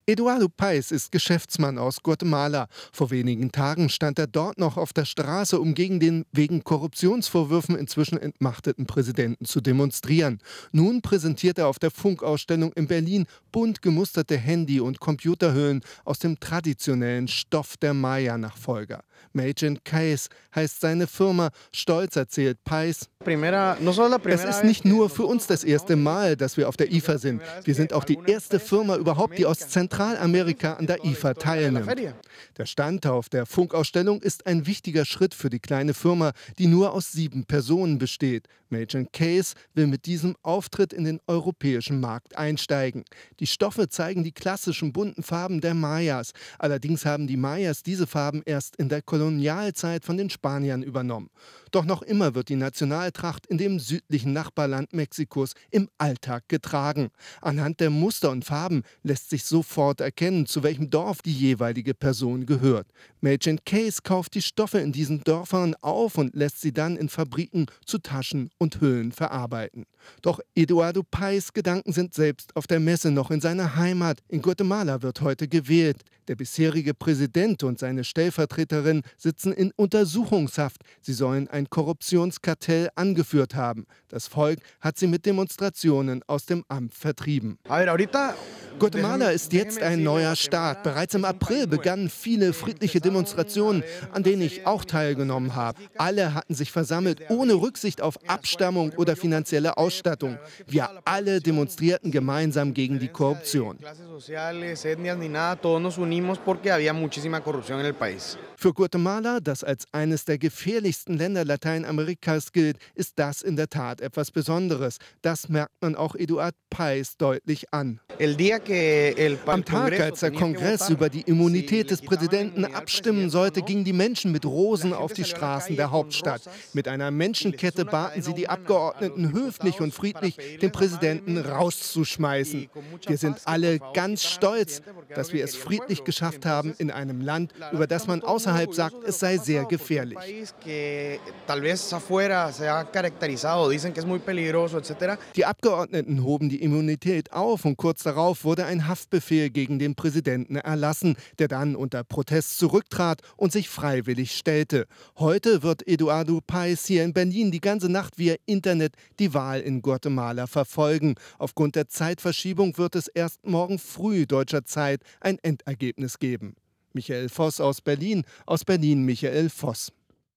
Eduardo Paes ist Geschäftsmann aus Guatemala. Vor wenigen Tagen stand er dort noch auf der Straße, um gegen den wegen Korruptionsvorwürfen inzwischen entmachteten Präsidenten zu demonstrieren. Nun präsentiert er auf der Funkausstellung in Berlin bunt gemusterte Handy- und Computerhüllen aus dem traditionellen Stoff der Maya-Nachfolger. Made in Case heißt seine Firma. Stolz erzählt Paes: Es ist nicht nur für uns das erste Mal, dass wir auf der IFA sind. Wir sind auch die erste Firma überhaupt, die aus Zentralamerika an der IFA teilnimmt. Der Stand auf der Funkausstellung ist ein wichtiger Schritt für die kleine Firma, die nur aus 7 Personen besteht. Made Case will mit diesem Auftritt in den europäischen Markt einsteigen. Die Stoffe zeigen die klassischen bunten Farben der Mayas. Allerdings haben die Mayas diese Farben erst in der Kolonialzeit von den Spaniern übernommen. Doch noch immer wird die Nationaltracht in dem südlichen Nachbarland Mexikos im Alltag getragen. Anhand der Muster und Farben lässt sich sofort erkennen, zu welchem Dorf die jeweilige Person gehört. Made Case kauft die Stoffe in diesen Dörfern auf und lässt sie dann in Fabriken zu Taschen und Hüllen verarbeiten. Doch Eduardo Paes' Gedanken sind selbst auf der Messe noch in seiner Heimat. In Guatemala wird heute gewählt. Der bisherige Präsident und seine Stellvertreterin sitzen in Untersuchungshaft. Sie sollen ein Korruptionskartell angeführt haben. Das Volk hat sie mit Demonstrationen aus dem Amt vertrieben. Guatemala ist jetzt ein neuer Staat. Bereits im April begannen viele friedliche Demonstrationen, an denen ich auch teilgenommen habe. Alle hatten sich versammelt, ohne Rücksicht auf Abstammung oder finanzielle Ausstattung. Wir alle demonstrierten gemeinsam gegen die Korruption. Für Guatemala, das als eines der gefährlichsten Länder Lateinamerikas gilt, ist das in der Tat etwas Besonderes. Das merkt man auch Eduard Paes deutlich an. Am Tag, als der Kongress über die Immunität des Präsidenten abstimmen sollte, gingen die Menschen mit Rosen auf die Straßen der Hauptstadt. Mit einer Menschenkette baten sie die Abgeordneten höflich und friedlich, den Präsidenten rauszuschmeißen. Wir sind alle ganz stolz, dass wir es friedlich geschafft haben in einem Land, über das man außerhalb sagt, es sei sehr gefährlich. Die Abgeordneten hoben die Immunität auf und kurz darauf wurde ein Haftbefehl gegen den Präsidenten erlassen, der dann unter Protest zurücktrat und sich freiwillig stellte. Heute wird Eduardo Paes hier in Berlin die ganze Nacht via Internet die Wahl in Guatemala verfolgen. Aufgrund der Zeitverschiebung wird es erst morgen früh deutscher Zeit ein Endergebnis geben. Michael Voss aus Berlin Michael Voss.